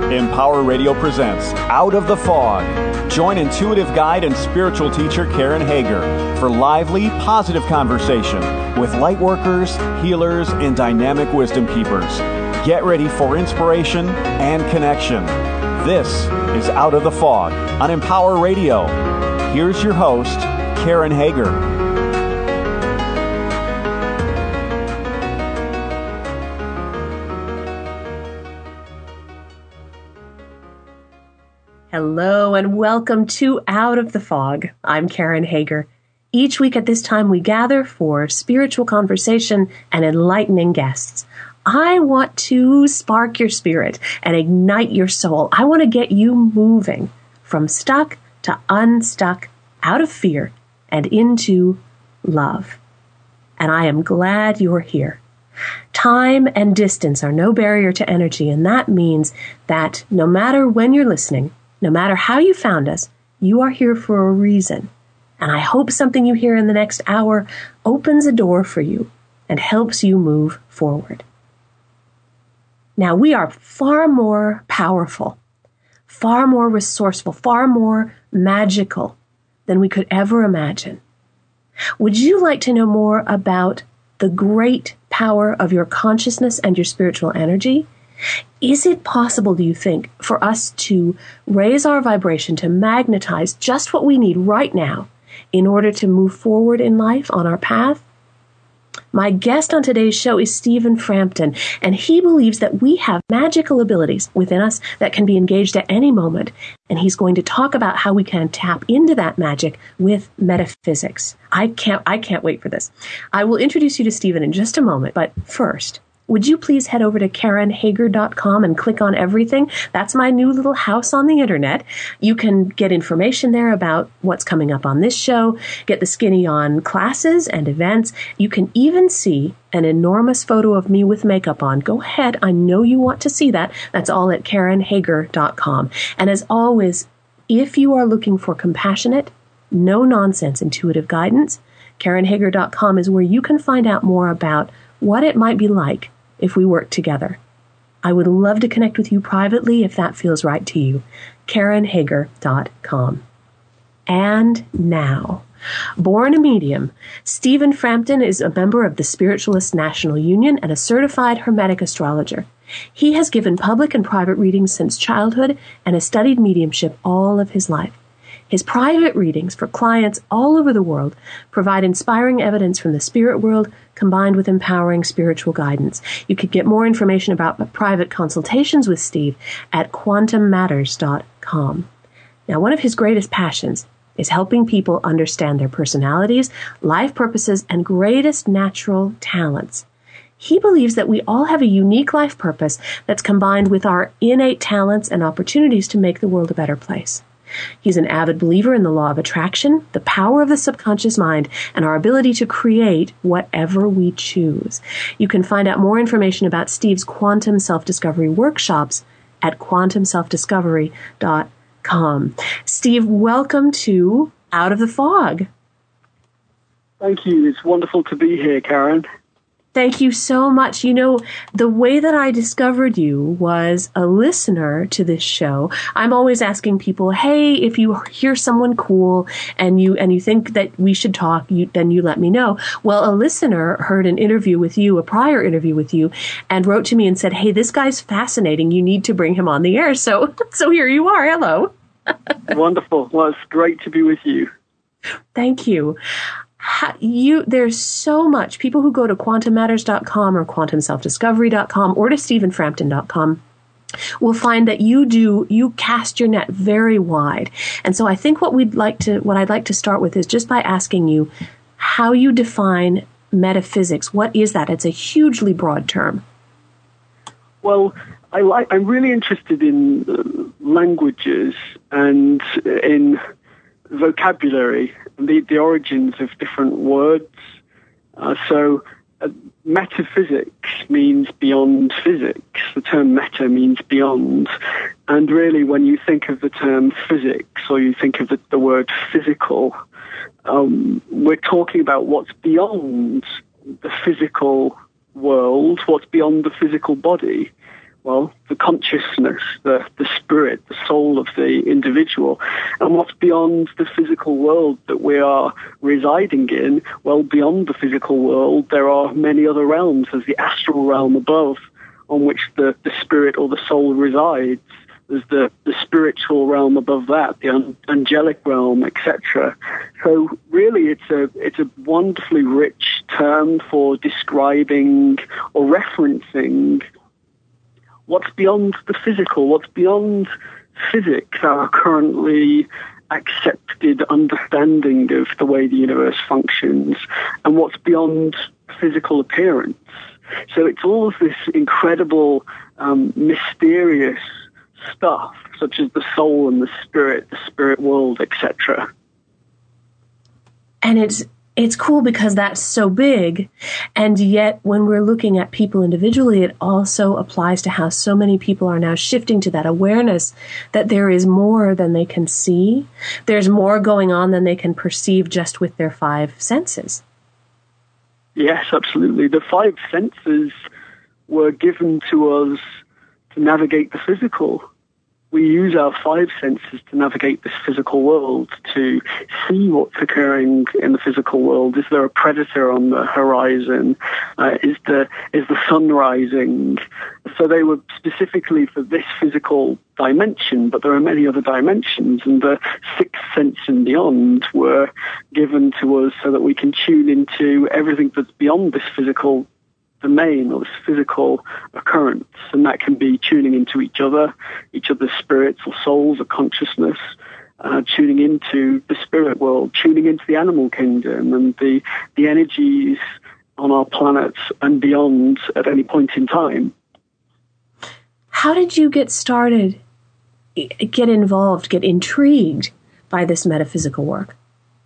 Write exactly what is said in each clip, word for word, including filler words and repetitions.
Empower Radio presents Out of the Fog. Join intuitive guide and spiritual teacher Karen Hager for lively, positive conversation with light workers, healers, and dynamic wisdom keepers. Get ready for inspiration and connection. This is Out of the Fog on Empower Radio. Here's your host, Karen Hager. Hello and welcome to Out of the Fog. I'm Karen Hager. Each week at this time we gather for spiritual conversation and enlightening guests. I want to spark your spirit and ignite your soul. I want to get you moving from stuck to unstuck, out of fear and into love. And I am glad you're here. Time and distance are no barrier to energy, and that means that no matter when you're listening, no matter how you found us, you are here for a reason. And I hope something you hear in the next hour opens a door for you and helps you move forward. Now, we are far more powerful, far more resourceful, far more magical than we could ever imagine. Would you like to know more about the great power of your consciousness and your spiritual energy? Is it possible, do you think, for us to raise our vibration, to magnetize just what we need right now in order to move forward in life on our path? My guest on today's show is Stephen Frampton, and he believes that we have magical abilities within us that can be engaged at any moment, and he's going to talk about how we can tap into that magic with metaphysics. I can't, I can't wait for this. I will introduce you to Stephen in just a moment, but first, would you please head over to Karen Hager dot com and click on everything? That's my new little house on the internet. You can get information there about what's coming up on this show, get the skinny on classes and events. You can even see an enormous photo of me with makeup on. Go ahead. I know you want to see that. That's all at Karen Hager dot com. And as always, if you are looking for compassionate, no-nonsense intuitive guidance, Karen Hager dot com is where you can find out more about what it might be like if we work together. I would love to connect with you privately if that feels right to you. Karen Hager dot com. And now, born a medium, Stephen Frampton is a member of the Spiritualist National Union and a certified Hermetic astrologer. He has given public and private readings since childhood and has studied mediumship all of his life. His private readings for clients all over the world provide inspiring evidence from the spirit world combined with empowering spiritual guidance. You could get more information about private consultations with Steve at quantum matters dot com. Now, one of his greatest passions is helping people understand their personalities, life purposes, and greatest natural talents. He believes that we all have a unique life purpose that's combined with our innate talents and opportunities to make the world a better place. He's an avid believer in the law of attraction, the power of the subconscious mind, and our ability to create whatever we choose. You can find out more information about Steve's quantum self-discovery workshops at quantum self discovery dot com. Steve, welcome to Out of the Fog. Thank you. It's wonderful to be here, Karen. Thank you so much. You know, the way that I discovered you was a listener to this show. I'm always asking people, hey, if you hear someone cool and you and you think that we should talk, you, then you let me know. Well, a listener heard an interview with you, a prior interview with you, and wrote to me and said, hey, this guy's fascinating. You need to bring him on the air. So, so here you are. Hello. Wonderful. Well, it's great to be with you. Thank you. How, you, there's so much. People who go to quantum matters dot com or quantum self discovery dot com or to Stephen Frampton dot com will find that you do, you cast your net very wide. And so I think what we'd like to, what I'd like to start with is just by asking you how you define metaphysics. What is that? It's a hugely broad term. Well, I like, I'm really interested in uh, languages and in vocabulary, the, the origins of different words. Uh, so uh, metaphysics means beyond physics. The term meta means beyond. And really, when you think of the term physics or you think of the, the word physical, um, we're talking about what's beyond the physical world, what's beyond the physical body, well, the consciousness, the, the spirit, the soul of the individual. And what's beyond the physical world that we are residing in? Well, beyond the physical world, there are many other realms. There's the astral realm above, on which the, the spirit or the soul resides. There's the, the spiritual realm above that, the un- angelic realm, et cetera. So really, it's a it's a wonderfully rich term for describing or referencing what's beyond the physical, what's beyond physics, our currently accepted understanding of the way the universe functions, and what's beyond physical appearance. So it's all of this incredible, um, mysterious stuff, such as the soul and the spirit, the spirit world, et cetera. And it's it's cool because that's so big, and yet when we're looking at people individually, it also applies to how so many people are now shifting to that awareness that there is more than they can see. There's more going on than they can perceive just with their five senses. Yes, absolutely. The five senses were given to us to navigate the physical. We use our five senses to navigate this physical world, to see what's occurring in the physical world. Is there a predator on the horizon? Uh, is the is the sun rising? So they were specifically for this physical dimension, but there are many other dimensions, and the sixth sense and beyond were given to us so that we can tune into everything that's beyond this physical domain or this physical occurrence, and that can be tuning into each other, each other's spirits or souls or consciousness, uh, tuning into the spirit world, tuning into the animal kingdom and the, the energies on our planet and beyond at any point in time. How did you get started, get involved, get intrigued by this metaphysical work?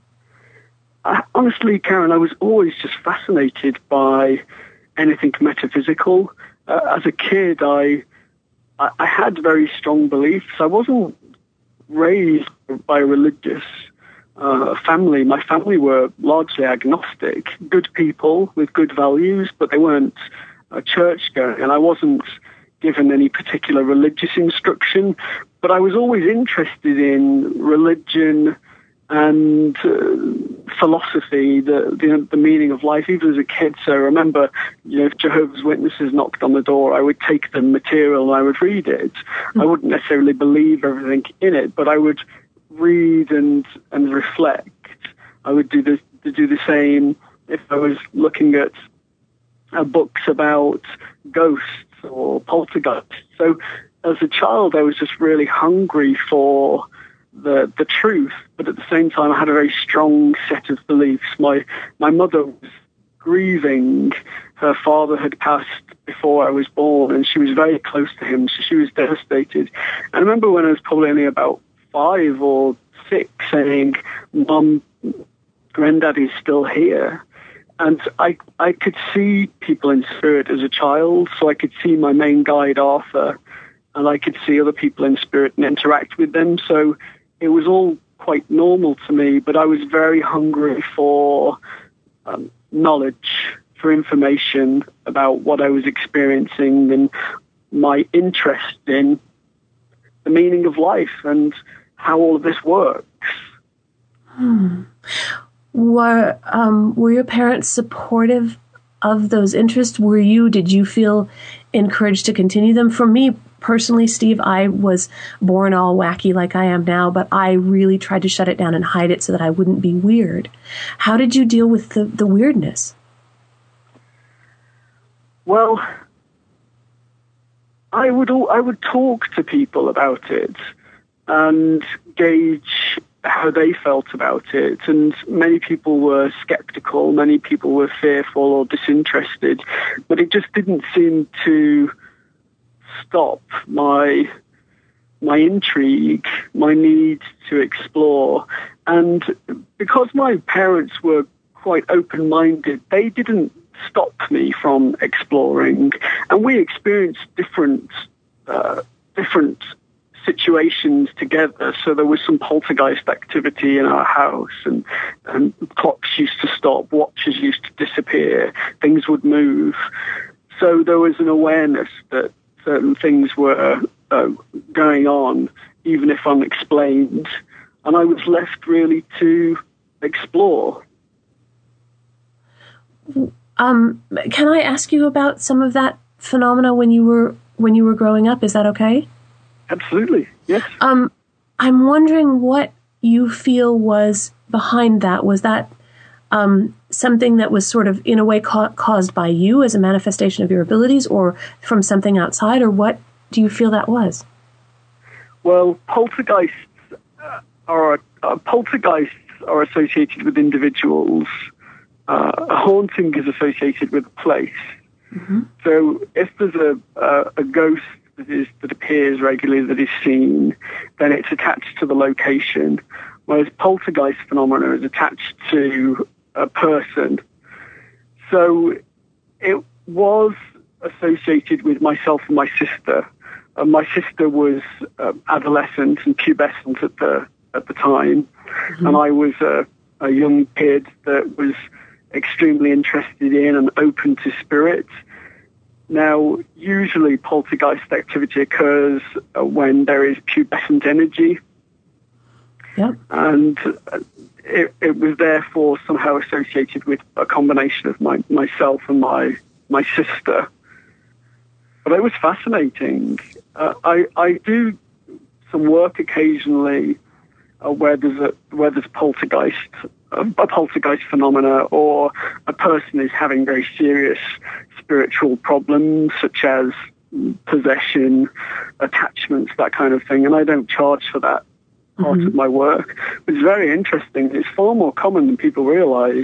I, honestly, Karen, I was always just fascinated by anything metaphysical. Uh, as a kid, I, I I had very strong beliefs. I wasn't raised by a religious uh, family. My family were largely agnostic, good people with good values, but they weren't uh, church-going, and I wasn't given any particular religious instruction, but I was always interested in religion and uh, philosophy, the, the the meaning of life, even as a kid. So I remember, you know, if Jehovah's Witnesses knocked on the door, I would take the material and I would read it. Mm-hmm. I wouldn't necessarily believe everything in it, but I would read and and reflect. I would do the do the same if I was looking at uh, books about ghosts or poltergeists. So as a child, I was just really hungry for the the truth, but at the same time, I had a very strong set of beliefs. My my mother was grieving. Her father had passed before I was born, and she was very close to him, so she was devastated. And I remember when I was probably only about five or six saying, "Mum, Granddaddy's still here." And I I could see people in spirit as a child, so I could see my main guide, Arthur, and I could see other people in spirit and interact with them. So it was all quite normal to me, but I was very hungry for um, knowledge, for information about what I was experiencing and my interest in the meaning of life and how all of this works. Hmm. Were um, were your parents supportive of those interests? Were you, did you feel encouraged to continue them? For me personally, Steve, I was born all wacky like I am now, but I really tried to shut it down and hide it so that I wouldn't be weird. How did you deal with the, the weirdness? Well, I would I would talk to people about it and gauge how they felt about it, and many people were skeptical, many people were fearful or disinterested, but it just didn't seem to stop my my intrigue, my need to explore. And because my parents were quite open-minded, they didn't stop me from exploring, and we experienced different uh, different situations together. So there was some poltergeist activity in our house, and, and clocks used to stop, watches used to disappear, things would move. So there was an awareness that certain things were uh, going on, even if unexplained, and I was left really to explore. Um, can I ask you about some of that phenomena when you were when you were growing up? Is that okay? Absolutely, yes. Um, I'm wondering what you feel was behind that. Was that um, something that was sort of, in a way, ca- caused by you as a manifestation of your abilities, or from something outside, or what do you feel that was? Well, poltergeists are uh, poltergeists are associated with individuals. Uh, a haunting is associated with a place. Mm-hmm. So, if there's a uh, a ghost that is that appears regularly, that is seen, then it's attached to the location. Whereas poltergeist phenomena is attached to a person. So, it was associated with myself and my sister. Uh, my sister was uh, adolescent and pubescent at the at the time, mm-hmm. and I was a, a young kid that was extremely interested in and open to spirits. Now, usually poltergeist activity occurs uh, when there is pubescent energy, yep. and uh, it, it was therefore somehow associated with a combination of my, myself and my my sister. But it was fascinating. Uh, I I do some work occasionally uh, where there's a where there's poltergeist, a, a poltergeist phenomena, or a person is having very serious spiritual problems such as possession, attachments, that kind of thing. And I don't charge for that part mm-hmm. of my work. It's very interesting. It's far more common than people realize.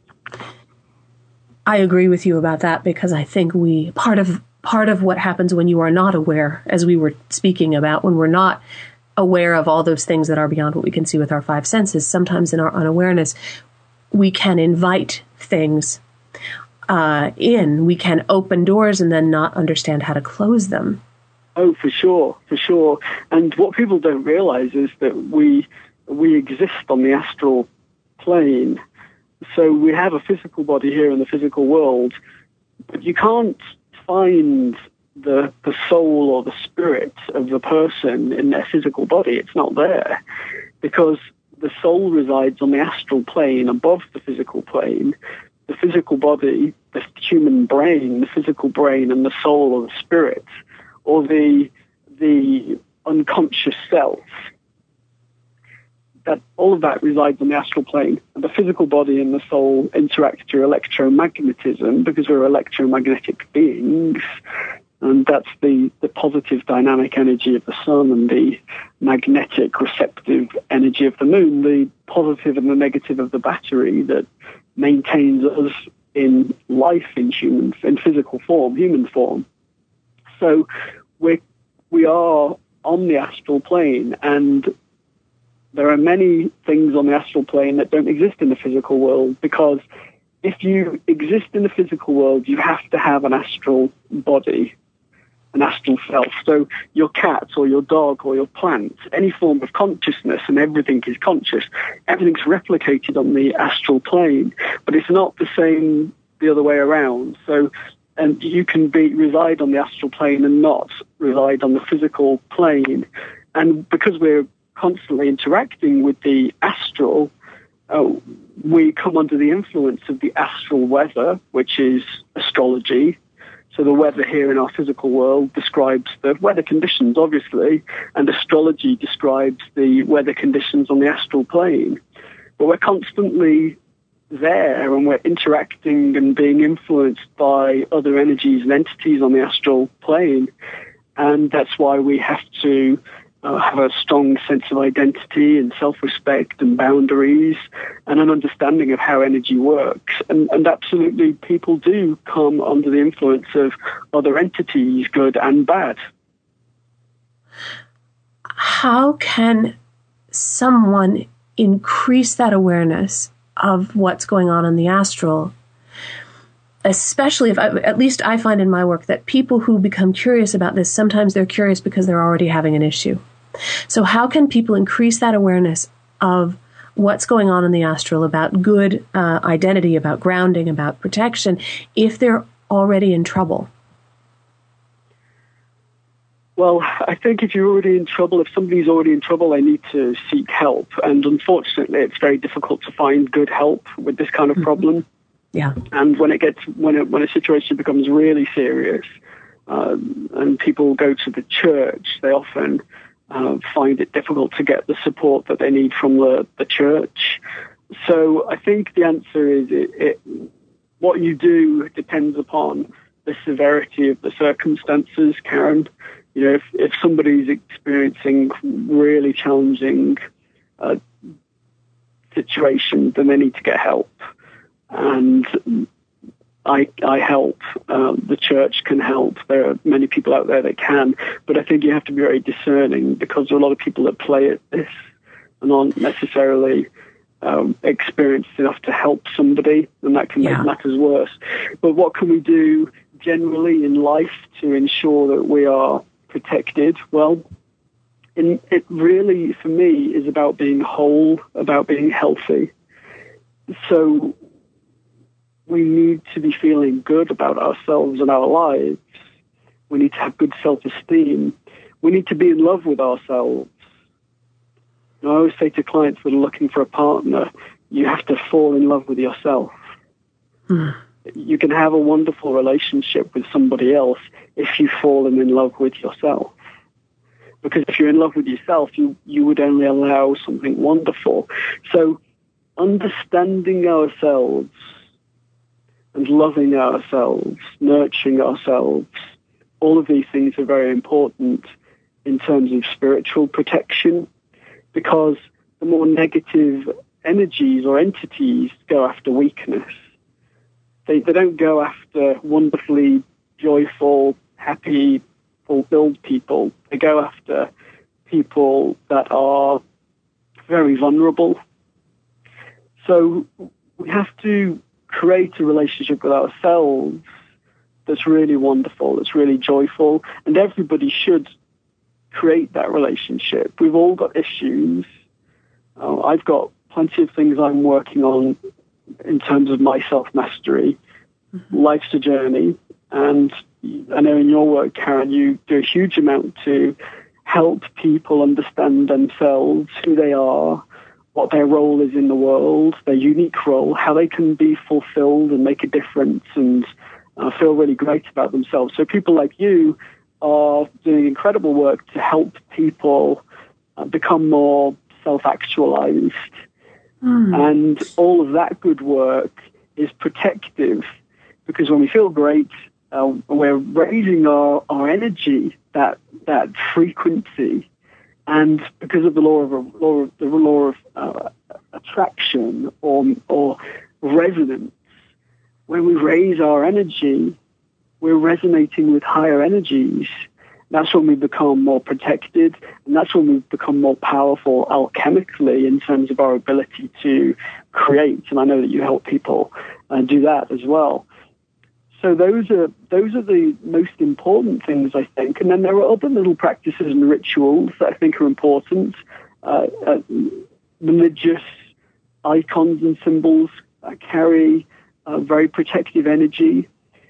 I agree with you about that, because I think we part of part of what happens when you are not aware, as we were speaking about, when we're not aware of all those things that are beyond what we can see with our five senses, sometimes in our unawareness, we can invite things uh, in. We can open doors and then not understand how to close them. Oh, for sure, for sure. And what people don't realize is that we we exist on the astral plane. So we have a physical body here in the physical world, but you can't find the the soul or the spirit of the person in their physical body. It's not there, because the soul resides on the astral plane above the physical plane. The physical body, the human brain, the physical brain, and the soul or the spirit, or the the unconscious self, that all of that resides on the astral plane. And the physical body and the soul interact through electromagnetism, because we're electromagnetic beings. And that's the, the positive dynamic energy of the sun and the magnetic receptive energy of the moon, the positive and the negative of the battery that maintains us in life in human, in physical form, human form. So we we are on the astral plane, and there are many things on the astral plane that don't exist in the physical world, because if you exist in the physical world, you have to have an astral body, an astral self. So your cat or your dog or your plant, any form of consciousness, and everything is conscious, everything's replicated on the astral plane, but it's not the same the other way around. So and you can be reside on the astral plane and not reside on the physical plane. And because we're constantly interacting with the astral, uh, we come under the influence of the astral weather, which is astrology. So the weather here in our physical world describes the weather conditions, obviously, and astrology describes the weather conditions on the astral plane. But we're constantly there, and we're interacting and being influenced by other energies and entities on the astral plane. And that's why we have to uh, have a strong sense of identity and self-respect and boundaries and an understanding of how energy works. And, and absolutely, people do come under the influence of other entities, good and bad. How can someone increase that awareness of what's going on in the astral? Especially if, I, at least I find in my work, that people who become curious about this, sometimes they're curious because they're already having an issue. So how can people increase that awareness of what's going on in the astral, about good uh, identity, about grounding, about protection, if they're already in trouble? Well, I think if you're already in trouble, if somebody's already in trouble, they need to seek help. And unfortunately, it's very difficult to find good help with this kind of mm-hmm. problem. Yeah. And when it gets when it, when a situation becomes really serious, um, and people go to the church, they often uh, find it difficult to get the support that they need from the, the church. So I think the answer is it, it, what you do depends upon the severity of the circumstances, Karen. You know, if, if somebody's experiencing really challenging uh, situations, then they need to get help. And I, I help. Um, the church can help. There are many people out there that can. But I think you have to be very discerning, because there are a lot of people that play at this and aren't necessarily um, experienced enough to help somebody, and that can yeah. make matters worse. But what can we do generally in life to ensure that we are protected? Well, in, it really, for me, is about being whole, about being healthy. So we need to be feeling good about ourselves and our lives. We need to have good self-esteem. We need to be in love with ourselves. And I always say to clients that are looking for a partner, you have to fall in love with yourself. Mm. You can have a wonderful relationship with somebody else if you fall in love with yourself. Because if you're in love with yourself, you, you would only allow something wonderful. So understanding ourselves and loving ourselves, nurturing ourselves, all of these things are very important in terms of spiritual protection, because the more negative energies or entities go after weakness. They, they don't go after wonderfully joyful, happy, fulfilled people. They go after people that are very vulnerable. So we have to create a relationship with ourselves that's really wonderful, that's really joyful, and everybody should create that relationship. We've all got issues. Uh, I've got plenty of things I'm working on in terms of my self-mastery. Mm-hmm. Life's a journey, and I know in your work, Karen, you do a huge amount to help people understand themselves, who they are, what their role is in the world, their unique role, how they can be fulfilled and make a difference and uh, feel really great about themselves. So people like you are doing incredible work to help people uh, become more self-actualized. Mm. And all of that good work is protective, because when we feel great, uh, we're raising our, our energy, that that frequency. And because of the law of law, the law of uh, attraction or or resonance, when we raise our energy, we're resonating with higher energies. That's when we become more protected, and that's when we become more powerful alchemically in terms of our ability to create. And I know that you help people uh, do that as well. So those are those are the most important things, I think. And then there are other little practices and rituals that I think are important. Uh, uh, religious icons and symbols uh, carry a very protective energy.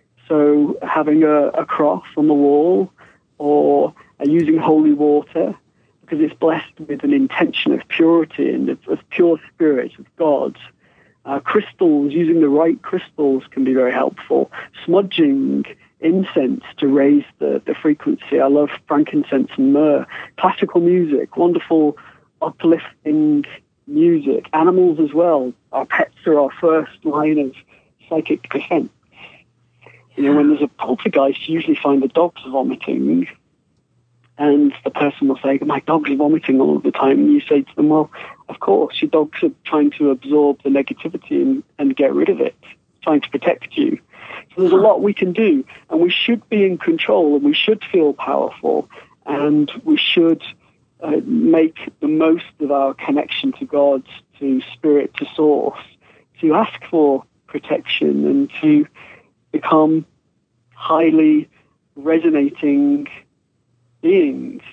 So having a, a cross on the wall, or uh, using holy water, because it's blessed with an intention of purity and of, of pure spirit of God. Uh, crystals, using the right crystals can be very helpful. Smudging incense to raise the, the frequency. I love frankincense and myrrh. Classical music, wonderful, uplifting music. Animals as well. Our pets are our first line of psychic defense. You know, when there's a poltergeist, you usually find the dogs vomiting, and the person will say, my dog's vomiting all the time. And you say to them, well, of course, your dogs are trying to absorb the negativity and, and get rid of it, trying to protect you. So there's a lot we can do, and we should be in control, and we should feel powerful, and we should uh, make the most of our connection to God, to spirit, to source, to ask for protection and to become highly resonating beings.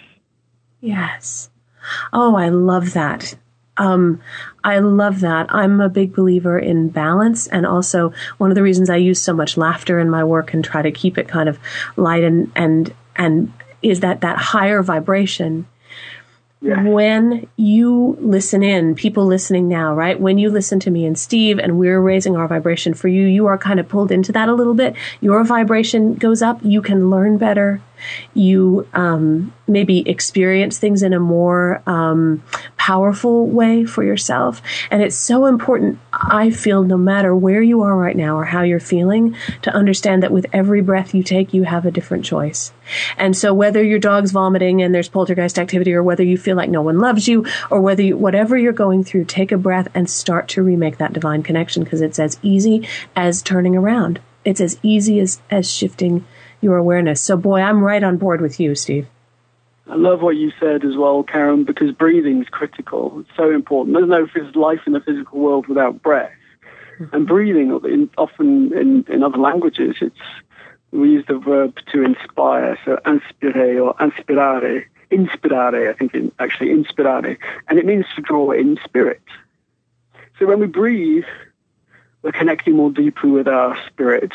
Yes. Oh, I love that. Um, I love that. I'm a big believer in balance, and also one of the reasons I use so much laughter in my work and try to keep it kind of light and and and is that that higher vibration. Yeah. When you listen in, people listening now, right? When you listen to me and Steve and we're raising our vibration for you, you are kind of pulled into that a little bit. Your vibration goes up. You can learn better. You um, maybe experience things in a more um, powerful way for yourself. And it's so important, I feel, no matter where you are right now or how you're feeling, to understand that with every breath you take, you have a different choice. And so whether your dog's vomiting and there's poltergeist activity, or whether you feel like no one loves you, or whether you, whatever you're going through, take a breath and start to remake that divine connection, because it's as easy as turning around. It's as easy as, as shifting your awareness. So, boy, I'm right on board with you, Steve. I love what you said as well, Karen, because breathing is critical. It's so important. There's no phys- life in the physical world without breath. Mm-hmm. And breathing, in, often in, in other languages, it's we use the verb to inspire, so inspire or inspirare. Inspirare, I think, in, actually, inspirare. And it means to draw in spirit. So when we breathe, we're connecting more deeply with our spirit.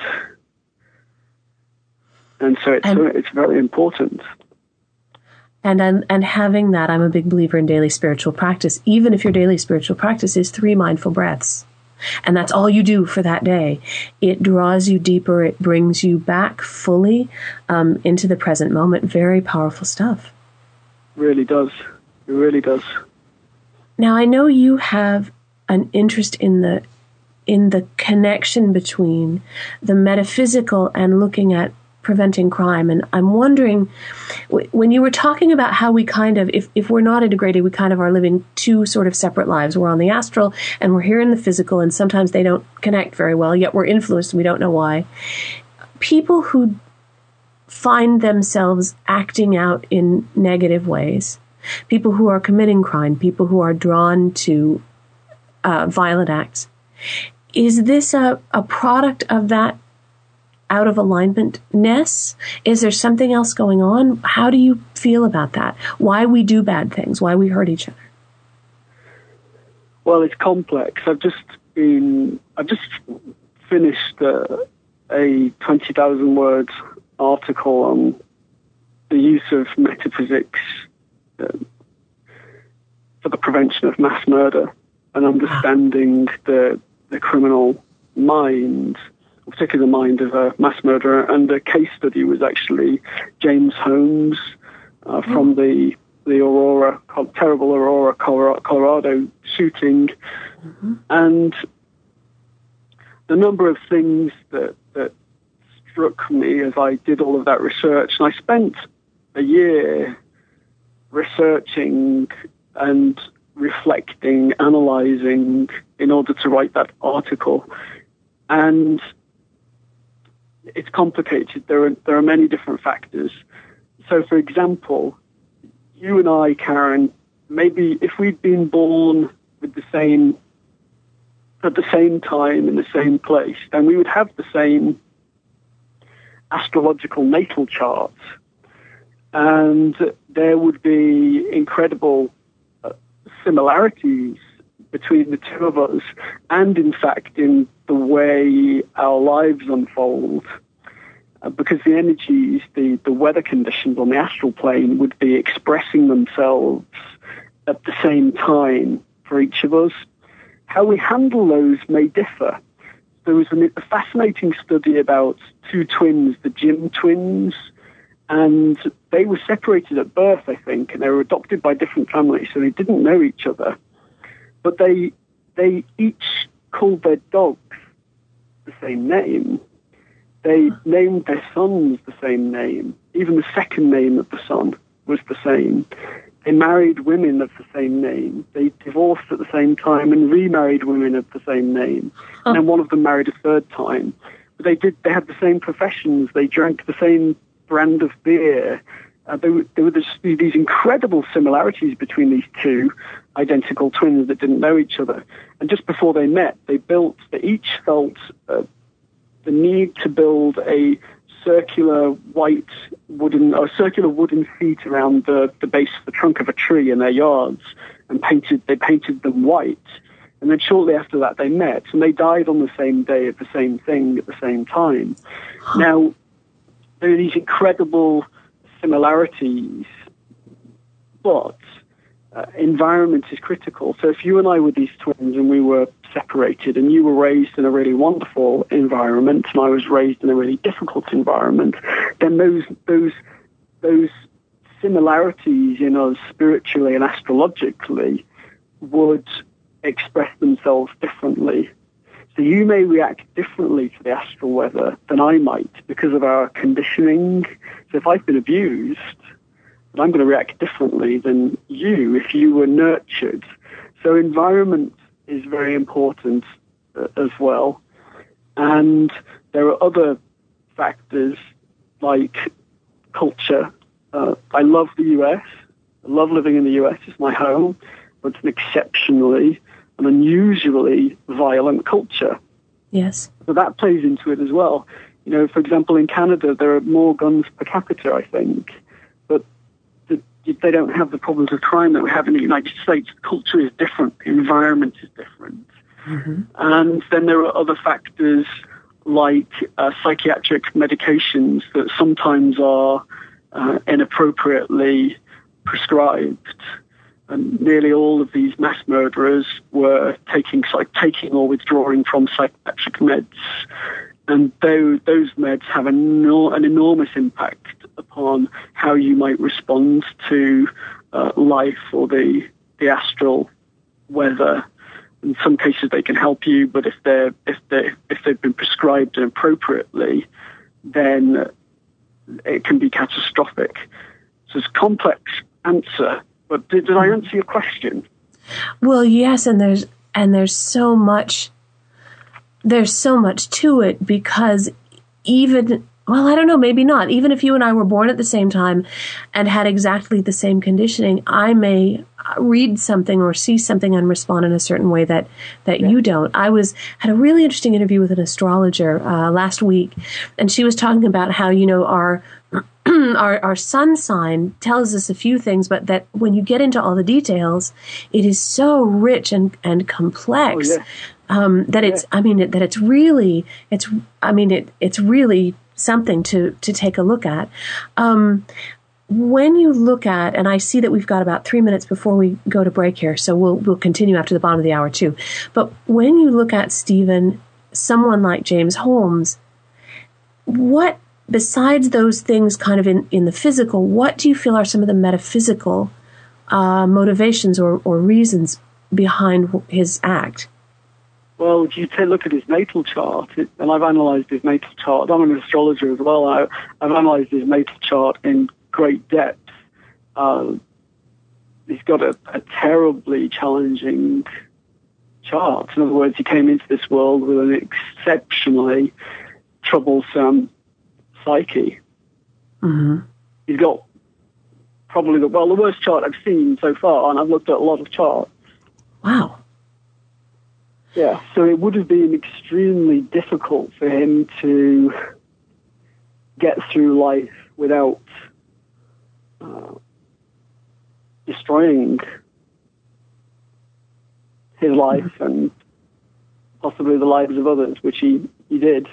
And so it's, and, so it's very important. And, and and having that, I'm a big believer in daily spiritual practice, even if your daily spiritual practice is three mindful breaths. And that's all you do for that day. It draws you deeper. It brings you back fully um, into the present moment. Very powerful stuff. Really does. It really does. Now, I know you have an interest in the in the connection between the metaphysical and looking at preventing crime. And I'm wondering, when you were talking about how we kind of, if, if we're not integrated, we kind of are living two sort of separate lives. We're on the astral and we're here in the physical, and sometimes they don't connect very well, yet we're influenced and we don't know why. People who find themselves acting out in negative ways, people who are committing crime, people who are drawn to uh, violent acts, is this a, a product of that out of alignment-ness? Is there something else going on? How do you feel about that? Why we do bad things? Why we hurt each other? Well, it's complex. I've just been, I've just finished uh, a twenty thousand words article on the use of metaphysics uh, for the prevention of mass murder and understanding wow. the the criminal mind, particularly the mind of a mass murderer. And the case study was actually James Holmes uh, from the the Aurora, terrible Aurora, Colorado shooting. Mm-hmm. And the number of things that, that struck me as I did all of that research, and I spent a year researching and reflecting, analyzing in order to write that article. And it's complicated. There are there are many different factors. So, for example, you and I, Karen, maybe if we'd been born with the same at the same time in the same place, then we would have the same astrological natal charts, and there would be incredible uh, similarities between the two of us, and in fact in the way our lives unfold, uh, because the energies, the, the weather conditions on the astral plane would be expressing themselves at the same time for each of us. How we handle those may differ. There was a fascinating study about two twins, the Jim twins, and they were separated at birth, I think, and they were adopted by different families, so they didn't know each other. But they they each called their dogs the same name. They named their sons the same name. Even the second name of the son was the same. They married women of the same name. They divorced at the same time and remarried women of the same name. Oh. And then one of them married a third time. But they did. They had the same professions. They drank the same brand of beer. Uh, there, were, there were just these incredible similarities between these two identical twins that didn't know each other. And just before they met, they built, they each felt uh, the need to build a circular white wooden, or circular wooden feet around the, the base of the trunk of a tree in their yards, and painted, they painted them white. And then shortly after that, they met, and they died on the same day of the same thing at the same time. Now, there are these incredible similarities, but uh, environment is critical. So if you and I were these twins and we were separated, and you were raised in a really wonderful environment and I was raised in a really difficult environment, then those those those similarities in us spiritually and astrologically would express themselves differently. So you may react differently to the astral weather than I might because of our conditioning. So if I've been abused, then I'm going to react differently than you if you were nurtured. So environment is very important uh, as well. And there are other factors like culture. Uh, I love the U S. I love living in the U S. It's my home, but it's an exceptionally and unusually violent culture. Yes. So that plays into it as well. You know, for example, in Canada, there are more guns per capita, I think, but the, they don't have the problems of crime that we have in the United States. Culture is different. The environment is different. Mm-hmm. And then there are other factors like uh, psychiatric medications that sometimes are uh, inappropriately prescribed. And nearly all of these mass murderers were taking like taking or withdrawing from psychiatric meds, and those those meds have an, an enormous impact upon how you might respond to uh, life or the the astral weather. In some cases, they can help you, but if they're if they if they've been prescribed inappropriately, then it can be catastrophic. So it's a complex answer. But did, did I answer your question? Well, yes, and there's and there's so much there's so much to it, because even well, I don't know, maybe not. Even if you and I were born at the same time and had exactly the same conditioning, I may read something or see something and respond in a certain way that that yeah. you don't. I was had a really interesting interview with an astrologer uh, last week, and she was talking about how, you know, our Our, our sun sign tells us a few things, but that when you get into all the details, it is so rich and, and complex oh, yeah. um, that it's, yeah. I mean, it, that it's really, it's, I mean, it, it's really something to, to take a look at. Um, when you look at, and I see that we've got about three minutes before we go to break here, so we'll, we'll continue after the bottom of the hour too. But when you look at, Stephen, someone like James Holmes, what, besides those things kind of in, in the physical, what do you feel are some of the metaphysical uh, motivations or, or reasons behind his act? Well, if you take a look at his natal chart, it, and I've analysed his natal chart, I'm an astrologer as well, I, I've analysed his natal chart in great depth. Uh, he's got a, a terribly challenging chart. In other words, he came into this world with an exceptionally troublesome psyche. Mm-hmm. He's got probably the well the worst chart I've seen so far, and I've looked at a lot of charts. Wow. Yeah, so it would have been extremely difficult for him to get through life without uh, destroying his life mm-hmm. and possibly the lives of others, which he, he did.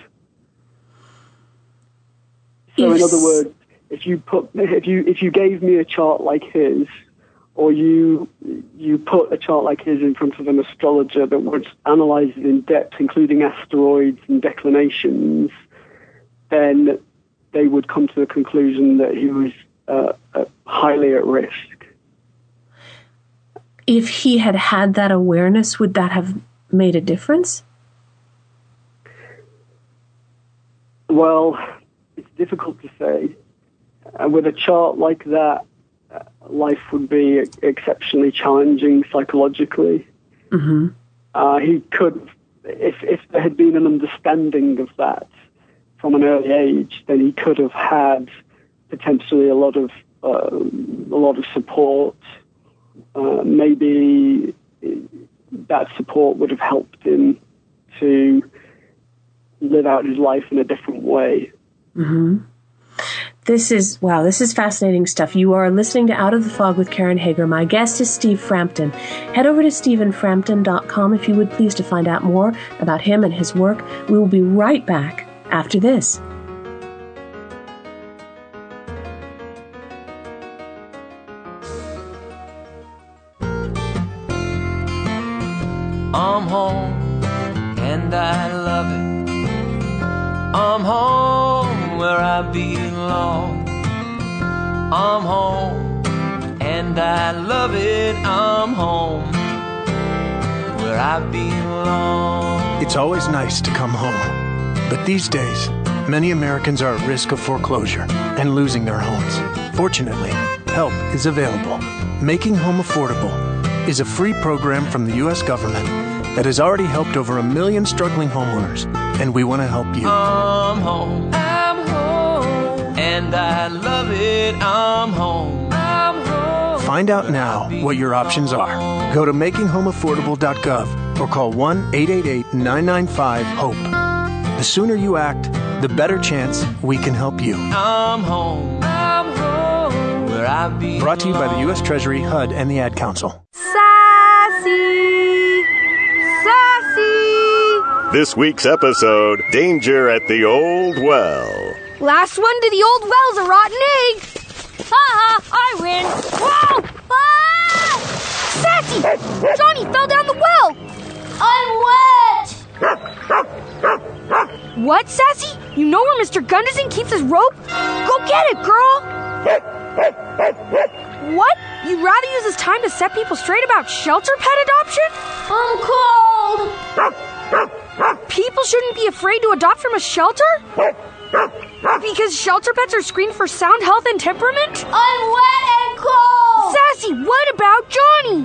So in other words, if you put if you if you gave me a chart like his, or you you put a chart like his in front of an astrologer that would analyze it in depth, including asteroids and declinations, then they would come to the conclusion that he was uh, uh, highly at risk. If he had had that awareness, would that have made a difference? Well, it's difficult to say. Uh, with a chart like that, uh, life would be exceptionally challenging psychologically. Mm-hmm. Uh, he could, if if there had been an understanding of that from an early age, then he could have had potentially a lot of uh, a lot of support. Uh, maybe that support would have helped him to live out his life in a different way. Mm-hmm. This is, wow, this is fascinating stuff. You are listening to Out of the Fog with Karen Hager. My guest is Steve Frampton. Head over to stephen frampton dot com if you would please to find out more about him and his work. We will be right back after this. I'm home, and I love it. I'm home where I belong. I'm home, and I love it. I'm home where I belong. It's always nice to come home. But these days, many Americans are at risk of foreclosure and losing their homes. Fortunately, help is available. Making Home Affordable is a free program from the U S government that has already helped over a million struggling homeowners, and we want to help you. I'm home, I'm home, and I love it. I'm home, I'm home. Find out now what your options are. Go to making home affordable dot gov or call one eight eight eight, nine nine five, HOPE. The sooner you act, the better chance we can help you. I'm home, I'm home, where I belong. Brought to you by the U S Treasury, H U D, and the Ad Council. Sassy! Sassy! This week's episode, Danger at the Old Well. Last one to the old well's a rotten egg. Ha ha, I win. Whoa! Ah! Sassy! Johnny fell down the well. I'm wet. What, Sassy? You know where Mister Gunderson keeps his rope? Go get it, girl. What? You'd rather use this time to set people straight about shelter pet adoption? I'm cold. People shouldn't be afraid to adopt from a shelter? Because shelter pets are screened for sound health and temperament? I'm wet and cold. Sassy, what about Johnny?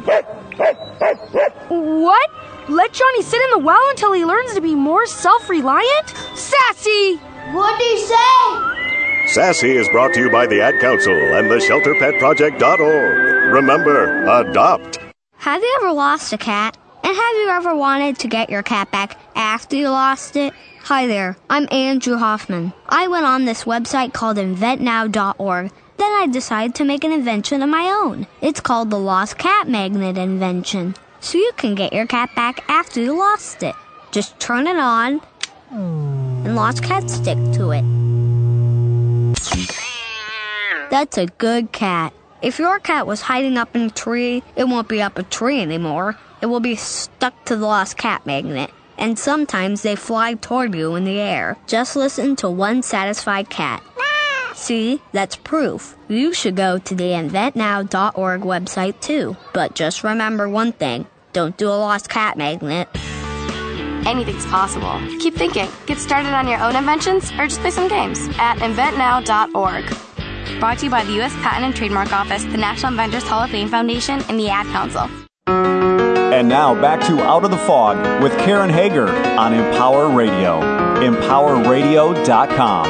What? Let Johnny sit in the well until he learns to be more self-reliant? Sassy! What'd he say? Sassy is brought to you by the Ad Council and the shelter pet project dot org. Remember, adopt. Have you ever lost a cat? And have you ever wanted to get your cat back after you lost it? Hi there, I'm Andrew Hoffman. I went on this website called invent now dot org. Then I decided to make an invention of my own. It's called the Lost Cat Magnet Invention. So you can get your cat back after you lost it. Just turn it on, and lost cats stick to it. That's a good cat. If your cat was hiding up in a tree, it won't be up a tree anymore. It will be stuck to the lost cat magnet. And sometimes they fly toward you in the air. Just listen to one satisfied cat. See, that's proof. You should go to the invent now dot org website too. But just remember one thing. Don't do a lost cat magnet. Anything's possible. Keep thinking. Get started on your own inventions or just play some games at invent now dot org. Brought to you by the U S Patent and Trademark Office, the National Inventors Hall of Fame Foundation, and the Ad Council. And now back to Out of the Fog with Karen Hager on Empower Radio. empower radio dot com.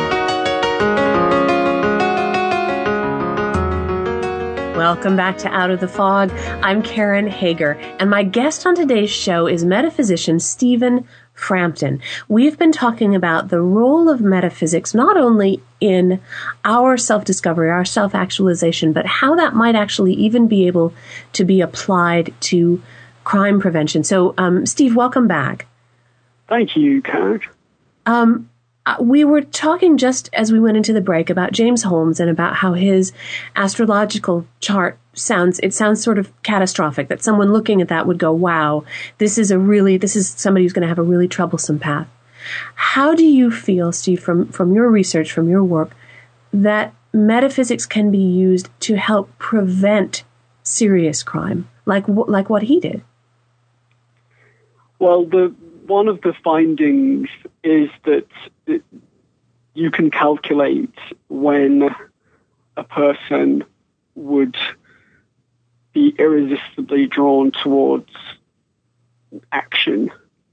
Welcome back to Out of the Fog. I'm Karen Hager, and my guest on today's show is metaphysician Stephen Frampton. We've been talking about the role of metaphysics not only in our self-discovery, our self-actualization, but how that might actually even be able to be applied to crime prevention. So, um, Steve, welcome back. Thank you, Karen. Um, Uh, we were talking just as we went into the break about James Holmes and about how his astrological chart sounds, it sounds sort of catastrophic, that someone looking at that would go, wow, this is a really, this is somebody who's going to have a really troublesome path. How do you feel, Steve, from, from your research, from your work, that metaphysics can be used to help prevent serious crime, like, like what he did? Well, the one of the findings is that it, you can calculate when a person would be irresistibly drawn towards action.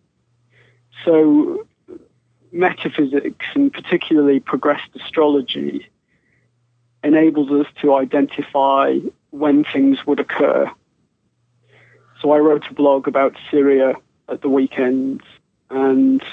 So metaphysics, and particularly progressed astrology, enables us to identify when things would occur. So I wrote a blog about Syria at the weekend, and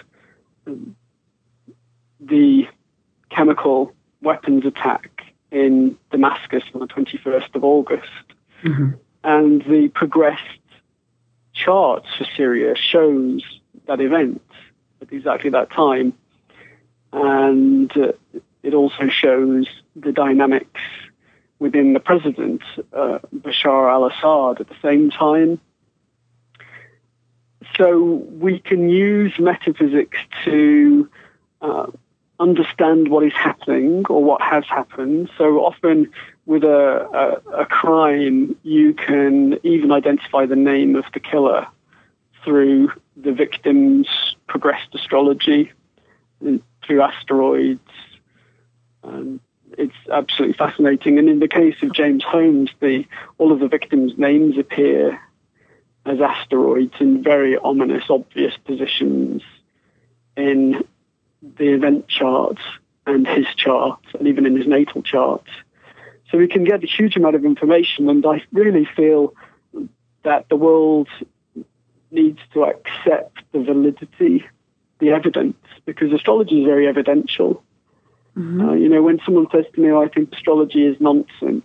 the chemical weapons attack in Damascus on the twenty-first of August. Mm-hmm. And the progressed chart for Syria shows that event at exactly that time. And uh, it also shows the dynamics within the president, uh, Bashar al-Assad, at the same time. so we can use metaphysics to uh, understand what is happening or what has happened. So often with a, a, a crime, you can even identify the name of the killer through the victim's progressed astrology, through asteroids. Um, it's absolutely fascinating. And in the case of James Holmes, the all of the victims' names appear as asteroids in very ominous, obvious positions in the event charts and his charts, and even in his natal charts. So we can get a huge amount of information, and I really feel that the world needs to accept the validity, the evidence, because astrology is very evidential. Mm-hmm. Uh, you know, when someone says to me, oh, I think astrology is nonsense,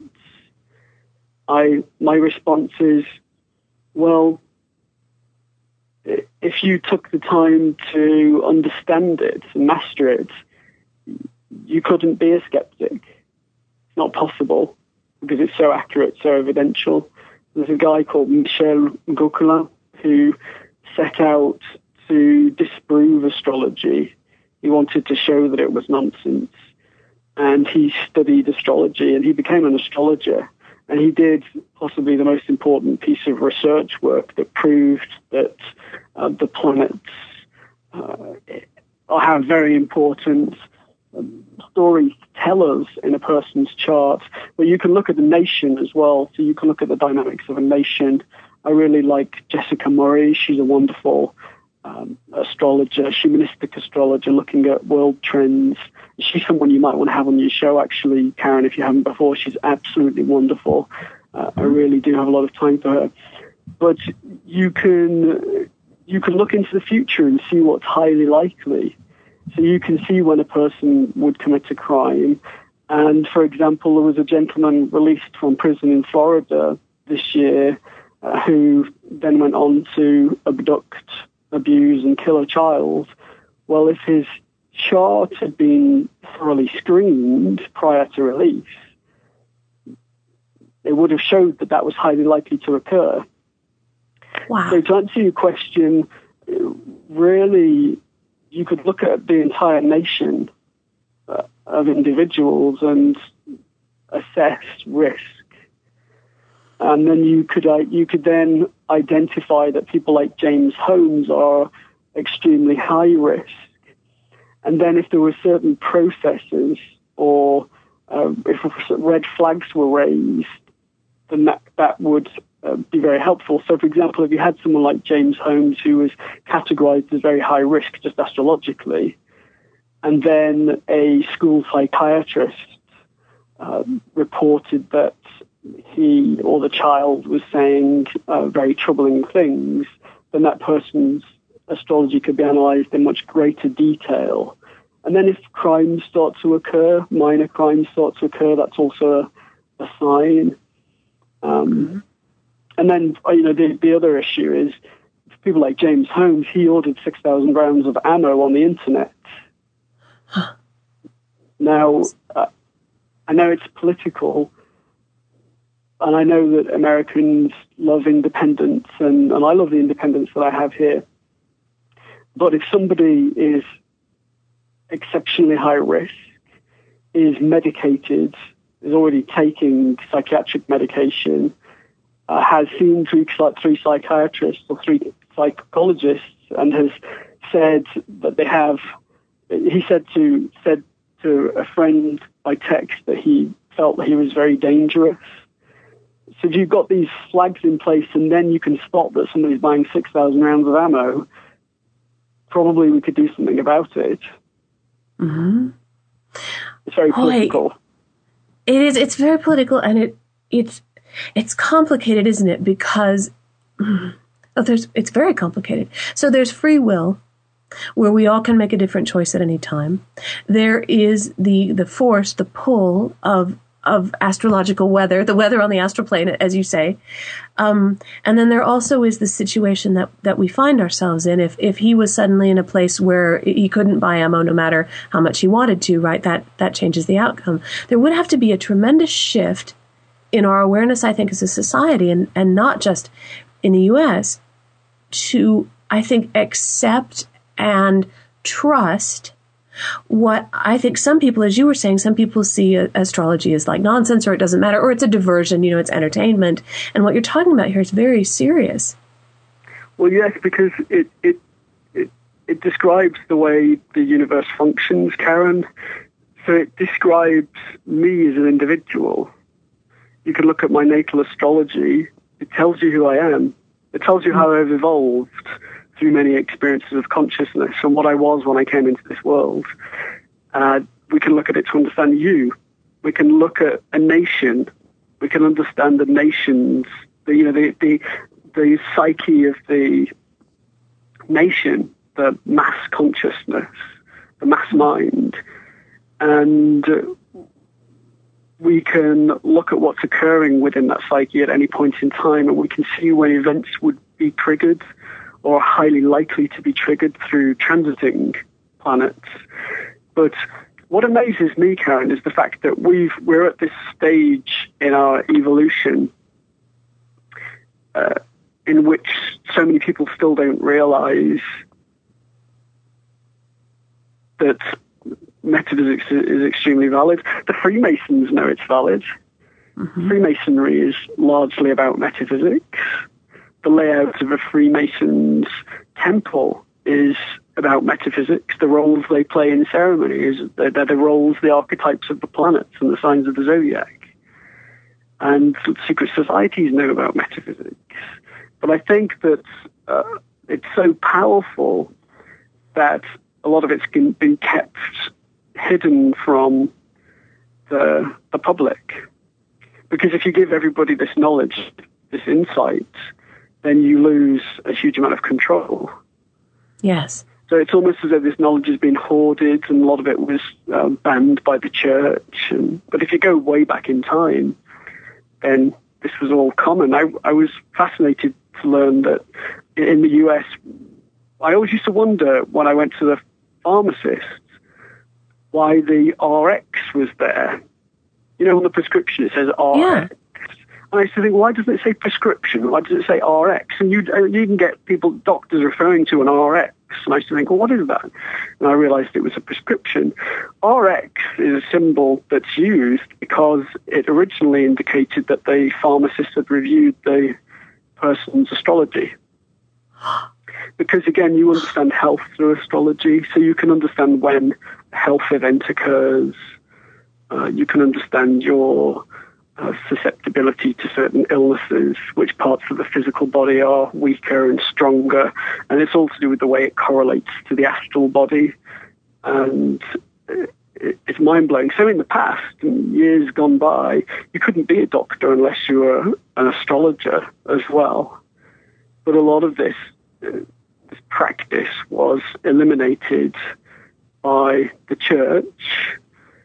I my response is, well, if you took the time to understand it and master it, you couldn't be a skeptic. It's not possible because it's so accurate, so evidential. There's a guy called Michel Gauquelin who set out to disprove astrology. He wanted to show that it was nonsense. And he studied astrology and he became an astrologer. And he did possibly the most important piece of research work that proved that uh, the planets uh, have very important um, stories to tell us in a person's chart. But you can look at the nation as well. So you can look at the dynamics of a nation. I really like Jessica Murray. She's a wonderful um, astrologer, humanistic astrologer, looking at world trends. She's someone you might want to have on your show, actually, Karen, if you haven't before. She's absolutely wonderful. Uh, I really do have a lot of time for her. But you can you can look into the future and see what's highly likely. So you can see when a person would commit a crime. And, for example, there was a gentleman released from prison in Florida this year uh, who then went on to abduct, abuse, and kill a child. Well, if his chart had been thoroughly screened prior to release, it would have showed that that was highly likely to occur. Wow. So to answer your question, really, you could look at the entire nation uh, of individuals and assess risk. And then you could uh, you could then identify that people like James Holmes are extremely high risk. And then if there were certain processes or uh, if red flags were raised, then that, that would uh, be very helpful. So, for example, if you had someone like James Holmes who was categorized as very high risk just astrologically, and then a school psychiatrist uh, reported that he or the child was saying uh, very troubling things, then that person's astrology could be analyzed in much greater detail. And then if crimes start to occur, minor crimes start to occur, that's also a, a sign. Um, mm-hmm. And then, you know, the, the other issue is people like James Holmes, he ordered six thousand rounds of ammo on the internet. Now, uh, I know it's political, and I know that Americans love independence, and, and I love the independence that I have here. But if somebody is exceptionally high risk, is medicated, is already taking psychiatric medication, uh, has seen three, three psychiatrists or three psychologists, and has said that they have, he said to said to a friend by text that he felt that he was very dangerous. So if you've got these flags in place and then you can spot that somebody's buying six thousand rounds of ammo, probably we could do something about it. Mm-hmm. It's very political. Boy, it is. It's very political, and it it's it's complicated, isn't it? Because oh, there's it's very complicated. So there's free will, where we all can make a different choice at any time. There is the the force, the pull of of astrological weather, the weather on the astral plane, as you say. Um, and then there also is the situation that, that we find ourselves in. If, if he was suddenly in a place where he couldn't buy ammo no matter how much he wanted to, right, that, that changes the outcome. There would have to be a tremendous shift in our awareness, I think, as a society, and, and not just in the U S, to I think, accept and trust what I think some people, as you were saying, some people see astrology as like nonsense, or it doesn't matter, or it's a diversion, you know, it's entertainment. And what you're talking about here is very serious. Well, yes, because it, it, it, it describes the way the universe functions, Karen. So it describes me as an individual. You can look at my natal astrology. It tells you who I am. It tells you how I've evolved through many experiences of consciousness and what I was when I came into this world. Uh, we can look at it to understand you. We can look at a nation. We can understand the nations, the, you know, the, the, the psyche of the nation, the mass consciousness, the mass mind. And we can look at what's occurring within that psyche at any point in time, and we can see when events would be triggered or highly likely to be triggered through transiting planets. But what amazes me, Karen, is the fact that we've, we're at this stage in our evolution uh, in which so many people still don't realize that metaphysics is extremely valid. The Freemasons know it's valid. Mm-hmm. Freemasonry is largely about metaphysics. The layout of a Freemason's temple is about metaphysics. The roles they play in ceremony is they're, they're the roles, the archetypes of the planets and the signs of the zodiac. And secret societies know about metaphysics. But I think that uh, it's so powerful that a lot of it's been kept hidden from the, the public. Because if you give everybody this knowledge, this insight, then you lose a huge amount of control. Yes. So it's almost as though this knowledge has been hoarded, and a lot of it was uh, banned by the church. And, but if you go way back in time, then this was all common. I, I was fascinated to learn that in the U S, I always used to wonder when I went to the pharmacist why the R X was there. You know, on the prescription it says R X. Yeah. And I used to think, why doesn't it say prescription? Why does it say R X? And you you can get people, doctors referring to an R X. And I used to think, well, what is that? And I realized it was a prescription. R X is a symbol that's used because it originally indicated that the pharmacist had reviewed the person's astrology. Because, again, you understand health through astrology, so you can understand when a health event occurs. Uh, you can understand your uh, susceptibility to certain illnesses, which parts of the physical body are weaker and stronger. And it's all to do with the way it correlates to the astral body. And it, it's mind-blowing. So in the past, in years gone by, you couldn't be a doctor unless you were an astrologer as well. But a lot of this, uh, this practice was eliminated by the church,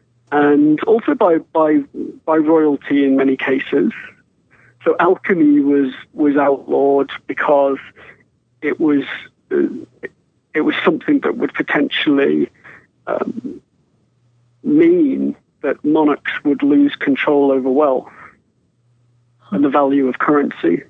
and also by, by by royalty in many cases. So alchemy was was outlawed because it was uh, it was something that would potentially um, mean that monarchs would lose control over wealth and the value of currency.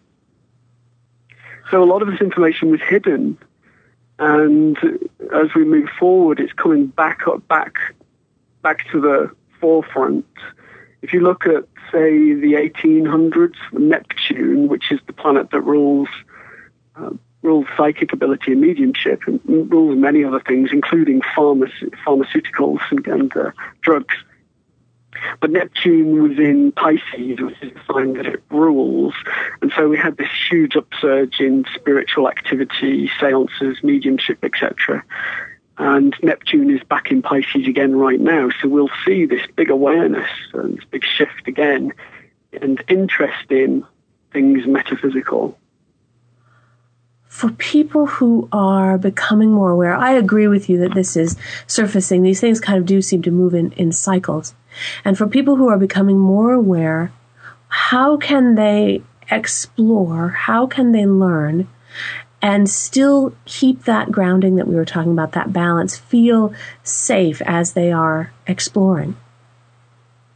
So a lot of this information was hidden, and as we move forward, it's coming back up back. back to the forefront. If you look at, say, the eighteen hundreds, Neptune, which is the planet that rules uh, rules psychic ability and mediumship, and rules many other things, including pharmac- pharmaceuticals and, and uh, drugs. But Neptune was in Pisces, which is the sign that it rules. And so we had this huge upsurge in spiritual activity, seances, mediumship, et cetera. And Neptune is back in Pisces again right now. So we'll see this big awareness and this big shift again and interest in things metaphysical. For people who are becoming more aware, I agree with you that this is surfacing. These things kind of do seem to move in, in cycles. And for people who are becoming more aware, how can they explore? How can they learn and still keep that grounding that we were talking about, that balance, feel safe as they are exploring?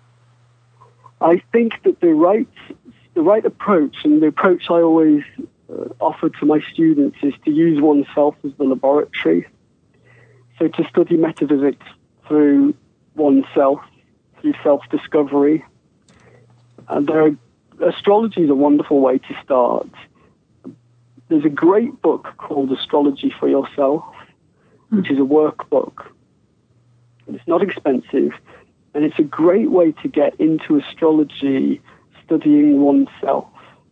I think that the right the right approach, and the approach I always uh, offer to my students is to use oneself as the laboratory. So to study metaphysics through oneself, through self-discovery. And there are, astrology is a wonderful way to start. There's a great book called Astrology for Yourself, which is a workbook. It's not expensive, and it's a great way to get into astrology, studying oneself.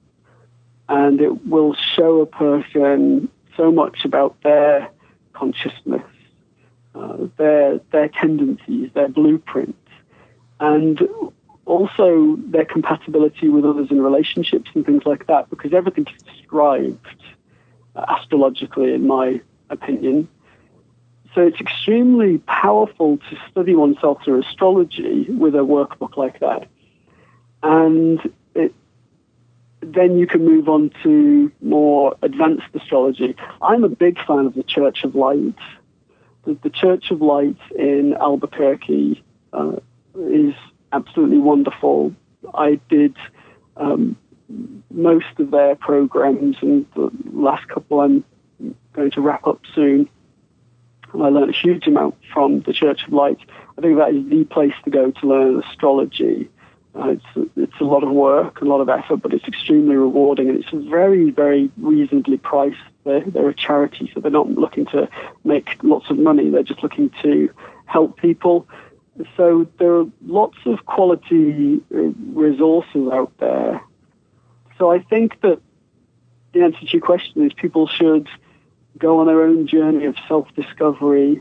And it will show a person so much about their consciousness, uh, their their tendencies, their blueprint, and also their compatibility with others in relationships and things like that, because everything is described uh, astrologically, in my opinion. So it's extremely powerful to study oneself through astrology with a workbook like that. And it, then you can move on to more advanced astrology. I'm a big fan of the Church of Light. The, the Church of Light in Albuquerque uh, is absolutely wonderful. I did um, most of their programs, and the last couple I'm going to wrap up soon. And I learned a huge amount from the Church of Light. I think that is the place to go to learn astrology. Uh, it's, it's a lot of work, a lot of effort, but it's extremely rewarding, and it's very, very reasonably priced. They're, they're a charity, so they're not looking to make lots of money. They're just looking to help people. So there are lots of quality resources out there. So I think that the answer to your question is people should go on their own journey of self-discovery,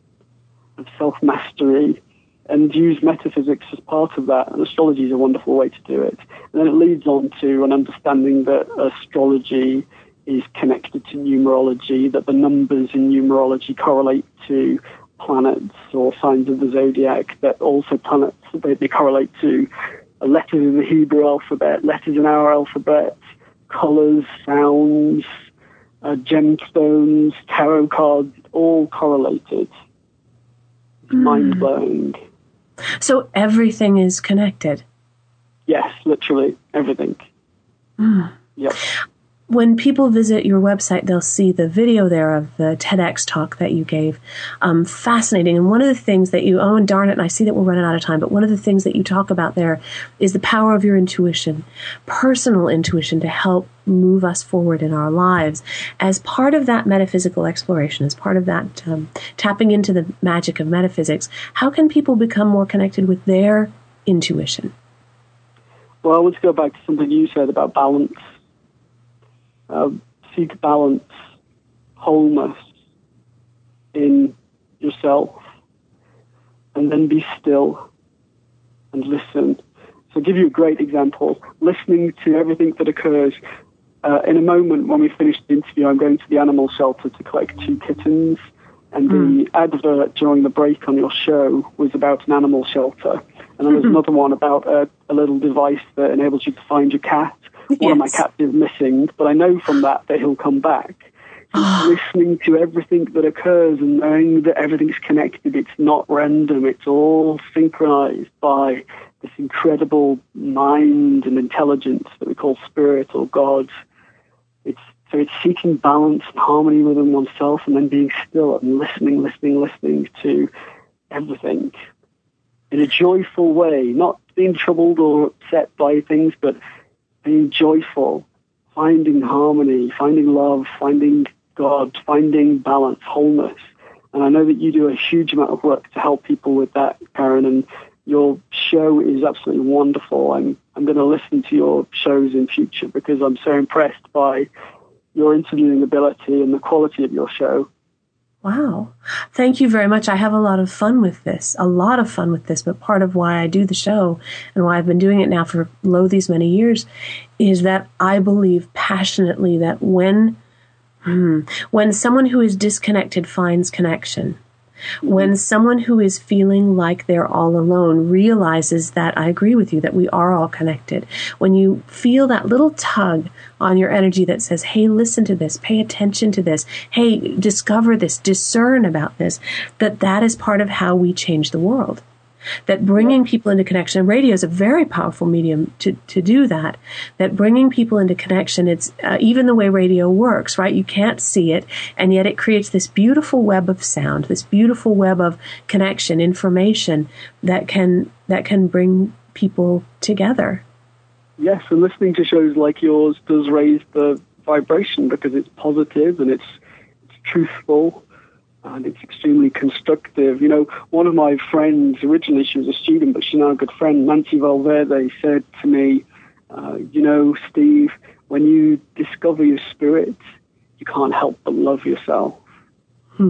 of self-mastery, and use metaphysics as part of that. And astrology is a wonderful way to do it. And then it leads on to an understanding that astrology is connected to numerology, that the numbers in numerology correlate to planets or signs of the zodiac, that also planets, they, they correlate to letters in the Hebrew alphabet, letters in our alphabet, colors, sounds, uh, gemstones, tarot cards, all correlated. It's mm. mind-blowing. So everything is connected? Yes, literally everything. Mm. Yep. When people visit your website, they'll see the video there of the TEDx talk that you gave. Um, fascinating. And one of the things that you, oh, and darn it, and I see that we're running out of time, but one of the things that you talk about there is the power of your intuition, personal intuition, to help move us forward in our lives. As part of that metaphysical exploration, as part of that um, tapping into the magic of metaphysics, how can people become more connected with their intuition? Well, I want to go back to something you said about balance. Uh, seek balance, wholeness in yourself, and then be still and listen. So I'll give you a great example. Listening to everything that occurs. Uh, in a moment, when we finish the interview, I'm going to the animal shelter to collect two kittens, and mm. the advert during the break on your show was about an animal shelter. And there was another one about a, a little device that enables you to find your cat. One yes. of my cats is missing, but I know from that that he'll come back. Listening to everything that occurs and knowing that everything's connected, it's not random, it's all synchronized by this incredible mind and intelligence that we call spirit or God. It's so it's seeking balance and harmony within oneself, and then being still and listening, listening, listening to everything in a joyful way, not being troubled or upset by things, but being joyful, finding harmony, finding love, finding God, finding balance, wholeness. And I know that you do a huge amount of work to help people with that, Karen, and your show is absolutely wonderful. I'm I'm going to listen to your shows in future because I'm so impressed by your interviewing ability and the quality of your show. Wow. Thank you very much. I have a lot of fun with this, a lot of fun with this, but part of why I do the show and why I've been doing it now for lo these many years is that I believe passionately that when, hmm, when someone who is disconnected finds connection, when someone who is feeling like they're all alone realizes that, I agree with you, that we are all connected. When you feel that little tug on your energy that says, hey, listen to this, pay attention to this, hey, discover this, discern about this, that that is part of how we change the world. that bringing people into connection, radio is a very powerful medium to, to do that, that bringing people into connection, it's uh, even the way radio works, right? You can't see it, and yet it creates this beautiful web of sound, this beautiful web of connection, information that can that can bring people together. Yes, and listening to shows like yours does raise the vibration because it's positive and it's, it's truthful and it's extremely constructive. You know, one of my friends, originally she was a student, but she's now a good friend, Nancy Valverde, said to me, uh, you know, Steve, when you discover your spirit, you can't help but love yourself. Hmm.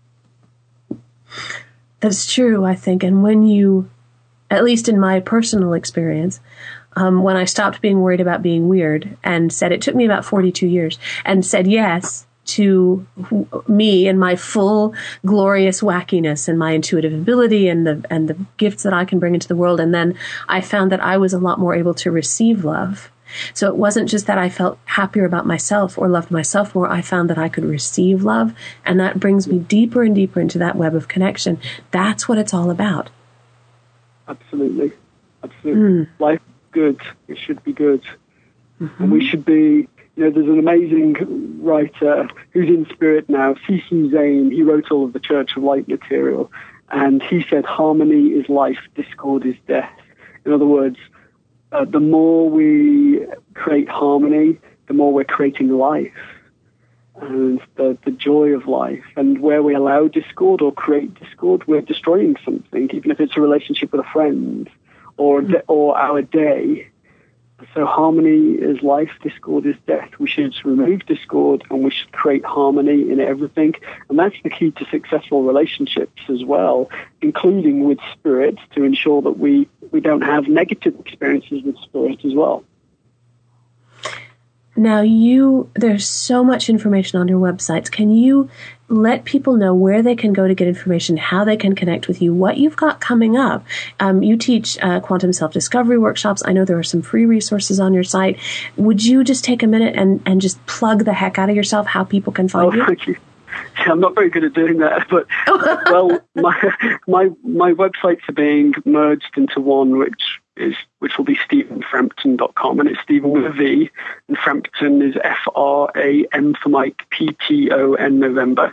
That's true, I think. And when you, at least in my personal experience, Um, when I stopped being worried about being weird and said, it took me about forty-two years, and said yes to me and my full glorious wackiness and my intuitive ability and the and the gifts that I can bring into the world. And then I found that I was a lot more able to receive love. So it wasn't just that I felt happier about myself or loved myself more. I found that I could receive love, and that brings me deeper and deeper into that web of connection. That's what it's all about. Absolutely. Absolutely. Mm. Life good. It should be good. Mm-hmm. And we should be, you know, there's an amazing writer who's in spirit now, C C Zane. He wrote all of the Church of Light material. And he said, harmony is life, discord is death. In other words, uh, the more we create harmony, the more we're creating life and the, the joy of life. And where we allow discord or create discord, we're destroying something, even if it's a relationship with a friend or or our day. So harmony is life, discord is death. We should remove discord and we should create harmony in everything. And that's the key to successful relationships as well, including with spirit, to ensure that we, we don't have negative experiences with spirit as well. Now, you, there's so much information on your websites. Can you let people know where they can go to get information, how they can connect with you, what you've got coming up? Um, you teach uh, quantum self-discovery workshops. I know there are some free resources on your site. Would you just take a minute and, and just plug the heck out of yourself, how people can find oh, you? Thank you. Yeah, I'm not very good at doing that, but, well, my, my, my websites are being merged into one, which is which will be stephen frampton dot com, and it's Stephen with a V, and Frampton is F R A M for Mike, P T O N November.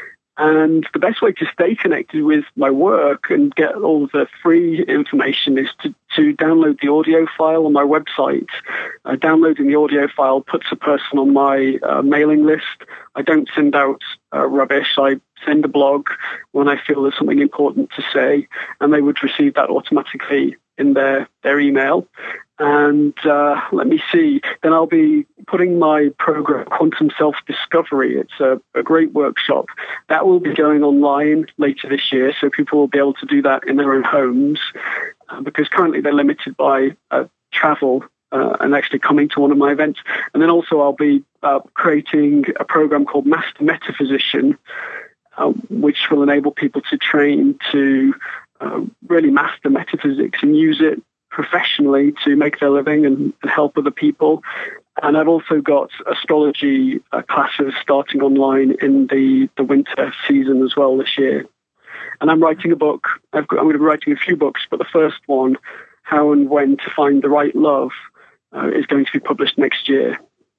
And the best way to stay connected with my work and get all the free information is to, to download the audio file on my website. Uh, downloading the audio file puts a person on my uh, mailing list. I don't send out uh, rubbish. I send a blog when I feel there's something important to say, and they would receive that automatically in their, their email. And uh, let me see, then I'll be putting my program, Quantum Self-Discovery. It's a, a great workshop. That will be going online later this year, so people will be able to do that in their own homes, uh, because currently they're limited by uh, travel uh, and actually coming to one of my events. And then also I'll be uh, creating a program called Master Metaphysician, uh, which will enable people to train to uh, really master metaphysics and use it professionally to make their living and, and help other people. And I've also got astrology uh, classes starting online in the, the winter season as well this year. And I'm writing a book. I've got, I'm going to be writing a few books, but the first one, How and When to Find the Right Love, uh, is going to be published next year.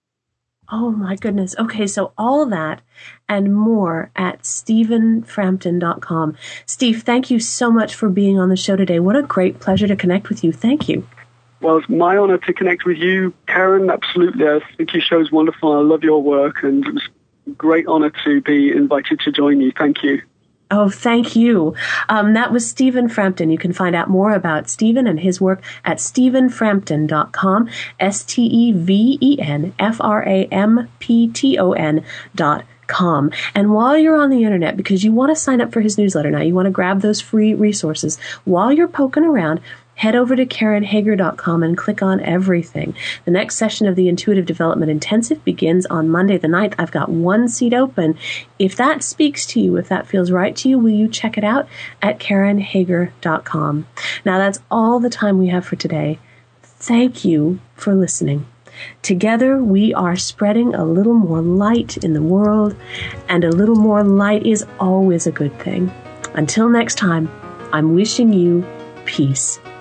Oh, my goodness. Okay, so all of that and more at stephen frampton dot com. Steve, thank you so much for being on the show today. What a great pleasure to connect with you. Thank you. Well, it's my honor to connect with you, Karen. Absolutely. I think your show's wonderful. I love your work, and it was a great honor to be invited to join you. Thank you. Oh, thank you. Um, that was Stephen Frampton. You can find out more about Stephen and his work at stephen frampton dot com, S T E V E N F R A M P T O N dot com. And while you're on the internet, because you want to sign up for his newsletter now, you want to grab those free resources, while you're poking around, head over to karen hager dot com and click on everything. The next session of the Intuitive Development Intensive begins on Monday the ninth. I've got one seat open. If that speaks to you, if that feels right to you, will you check it out at karen hager dot com. Now, that's all the time we have for today. Thank you for listening. Together, we are spreading a little more light in the world, and a little more light is always a good thing. Until next time, I'm wishing you peace.